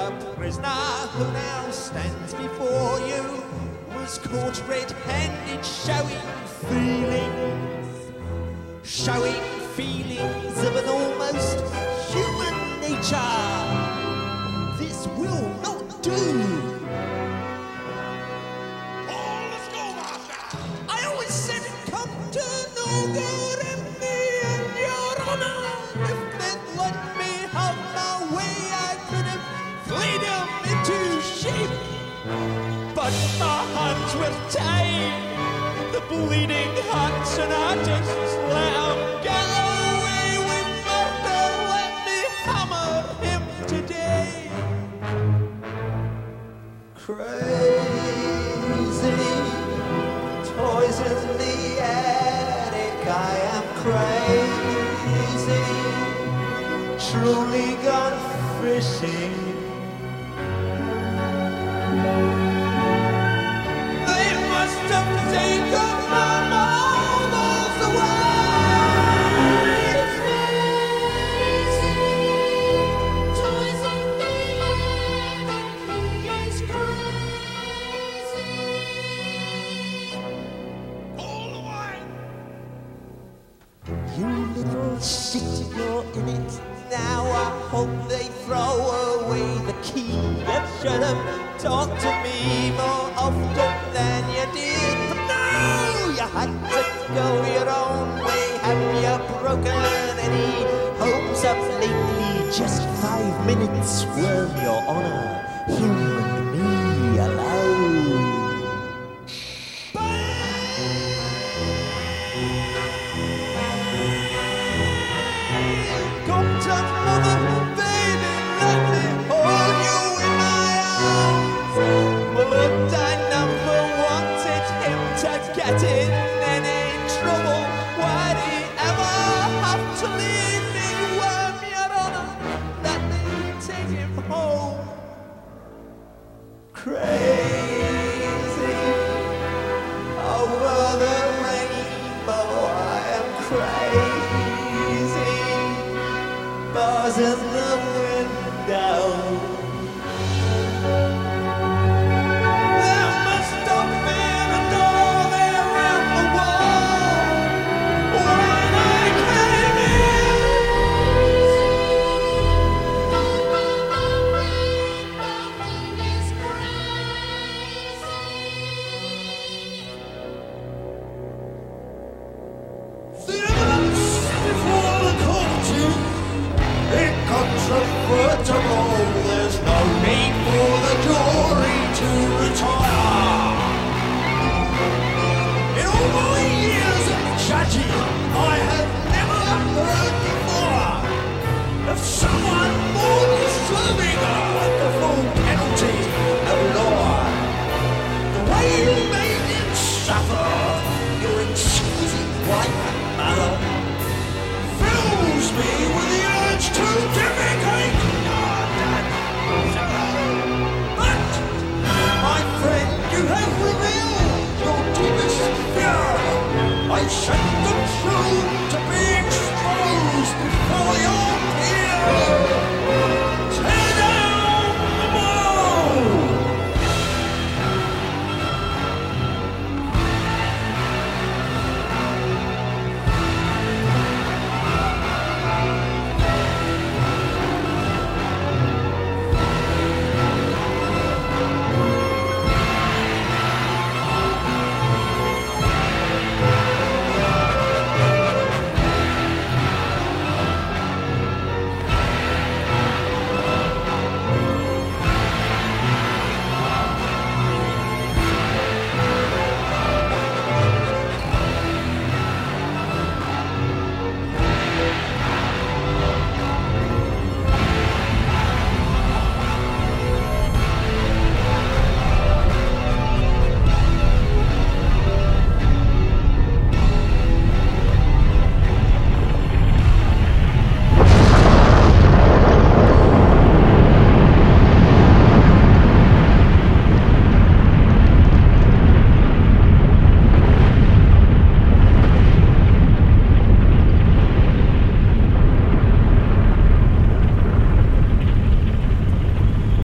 the prisoner who now stands before you was caught red-handed showing feelings of an almost human nature. This will not do. I always said it come to no good in me and your honor. If they'd let me have my way, I could have flayed him into shape. But my hands were tied, the bleeding hearts, and I just let him get away with murder. Let me hammer him today. Crazy toys in the attic, I am crazy, truly gone fishing. They must have taken my marbles away. Crazy toys in the attic, he is crazy. You little shit, you're in it now. I hope they throw away the key. You should have talked to me more often than you did. But no, you had to go your own way. Have you broken any homes up lately? Just 5 minutes, well, your honor, him and me alone. Come to mother, baby, let me hold you in my arms. But I never wanted him to get in any trouble. Why'd he ever have to leave me? Worm, your honor, let me take him home. Crazy.